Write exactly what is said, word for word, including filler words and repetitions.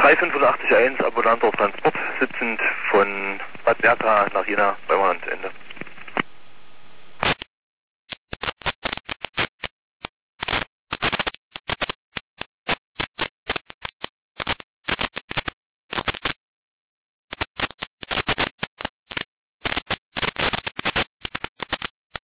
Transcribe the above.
drei fünf acht eins, ambulanter Transport, sitzend von Bad Berka nach Jena beim Handende.